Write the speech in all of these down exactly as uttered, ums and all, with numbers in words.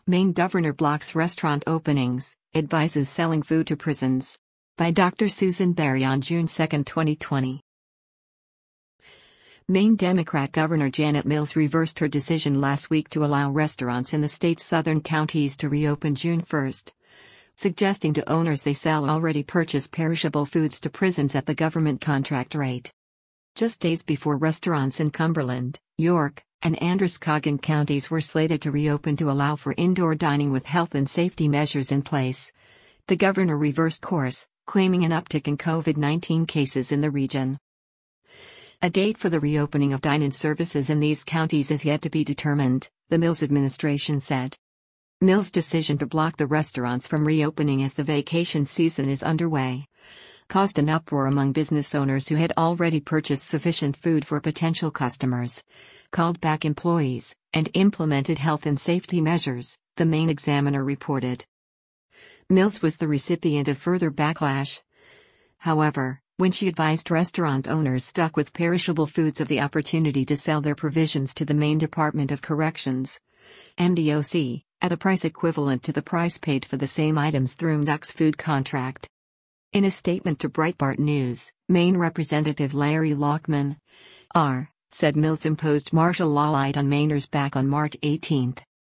Maine governor blocks restaurant openings, advises selling food to prisons. By Doctor Susan Berry on June second, twenty twenty. Maine Democrat Governor Janet Mills reversed her decision last week to allow restaurants in the state's southern counties to reopen June first, suggesting to owners they sell already purchased perishable foods to prisons at the government contract rate. Just days before restaurants in Cumberland, York, and Androscoggin counties were slated to reopen to allow for indoor dining with health and safety measures in place, the governor reversed course, claiming an uptick in COVID nineteen cases in the region. A date for the reopening of dine-in services in these counties is yet to be determined, the Mills administration said. Mills' decision to block the restaurants from reopening as the vacation season is underway caused an uproar among business owners who had already purchased sufficient food for potential customers, called back employees, and implemented health and safety measures, the Maine Examiner reported. Mills was the recipient of further backlash. However, when she advised restaurant owners stuck with perishable foods of the opportunity to sell their provisions to the Maine Department of Corrections, M D O C, at a price equivalent to the price paid for the same items through M D O C's food contract. In a statement to Breitbart News, Maine Representative Larry Lockman, R., said Mills imposed martial law light on Mainers back on March eighteenth.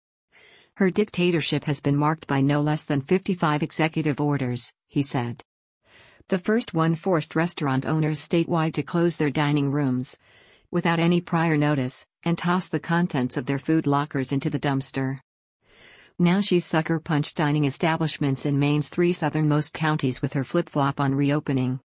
Her dictatorship has been marked by no less than fifty-five executive orders, he said. The first one forced restaurant owners statewide to close their dining rooms, without any prior notice, and toss the contents of their food lockers into the dumpster. Now she's sucker-punched dining establishments in Maine's three southernmost counties with her flip-flop on reopening.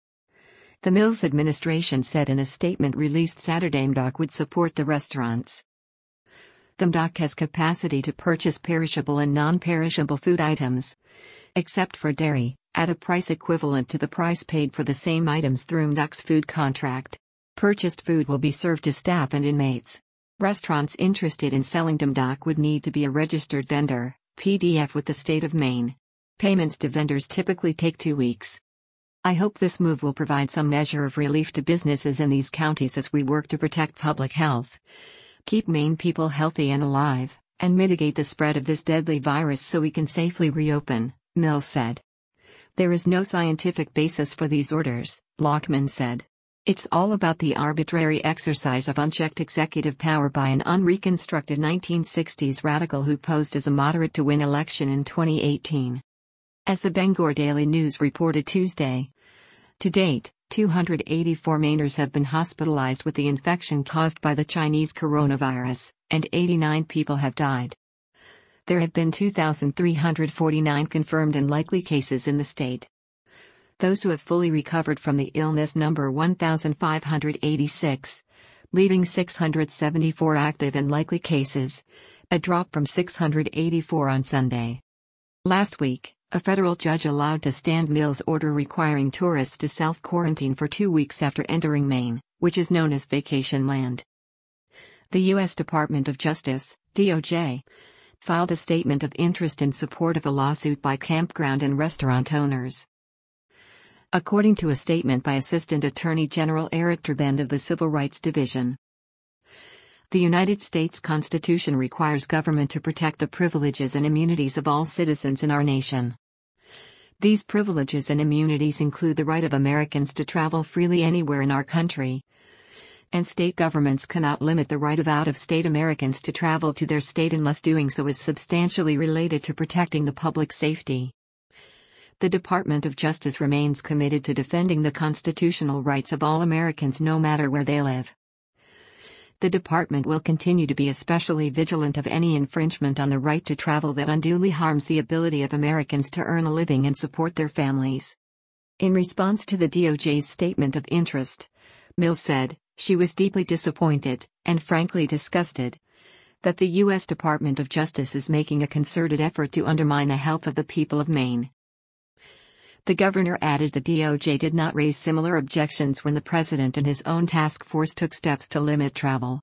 The Mills administration said in a statement released Saturday M D O C would support the restaurants. The M D O C has capacity to purchase perishable and non-perishable food items, except for dairy, at a price equivalent to the price paid for the same items through M D O C's food contract. Purchased food will be served to staff and inmates. Restaurants interested in selling to M D O C would need to be a registered vendor, P D F with the state of Maine. Payments to vendors typically take two weeks. I hope this move will provide some measure of relief to businesses in these counties as we work to protect public health, keep Maine people healthy and alive, and mitigate the spread of this deadly virus so we can safely reopen, Mills said. There is no scientific basis for these orders, Lockman said. It's all about the arbitrary exercise of unchecked executive power by an unreconstructed nineteen sixties radical who posed as a moderate to win election in twenty eighteen. As the Bangor Daily News reported Tuesday, to date, two hundred eighty-four Mainers have been hospitalized with the infection caused by the Chinese coronavirus, and eighty-nine people have died. There have been two thousand three hundred forty-nine confirmed and likely cases in the state. Those who have fully recovered from the illness number one thousand five hundred eighty-six, leaving six hundred seventy-four active and likely cases, a drop from six hundred eighty-four on Sunday. Last week, a federal judge allowed to stand Mills' order requiring tourists to self-quarantine for two weeks after entering Maine, which is known as vacation land. The U S Department of Justice, D O J, filed a statement of interest in support of a lawsuit by campground and restaurant owners. According to a statement by Assistant Attorney General Eric Trabend of the Civil Rights Division, the United States Constitution requires government to protect the privileges and immunities of all citizens in our nation. These privileges and immunities include the right of Americans to travel freely anywhere in our country, and state governments cannot limit the right of out-of-state Americans to travel to their state unless doing so is substantially related to protecting the public safety. The Department of Justice remains committed to defending the constitutional rights of all Americans no matter where they live. The department will continue to be especially vigilant of any infringement on the right to travel that unduly harms the ability of Americans to earn a living and support their families. In response to the D O J's statement of interest, Mills said, she was deeply disappointed, and frankly disgusted, that the U S Department of Justice is making a concerted effort to undermine the health of the people of Maine. The governor added the D O J did not raise similar objections when the president and his own task force took steps to limit travel.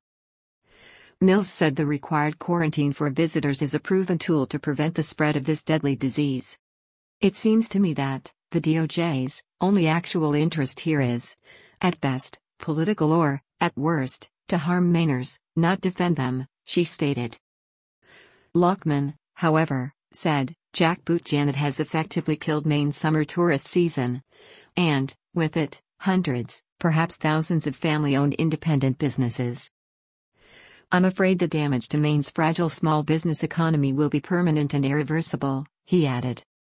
Mills said the required quarantine for visitors is a proven tool to prevent the spread of this deadly disease. It seems to me that the D O J's only actual interest here is, at best, political or, at worst, to harm Mainers, not defend them, she stated. Lockman, however, said, jackboot Janet has effectively killed Maine's summer tourist season. And, with it, hundreds, perhaps thousands of family-owned independent businesses. I'm afraid the damage to Maine's fragile small business economy will be permanent and irreversible, he added.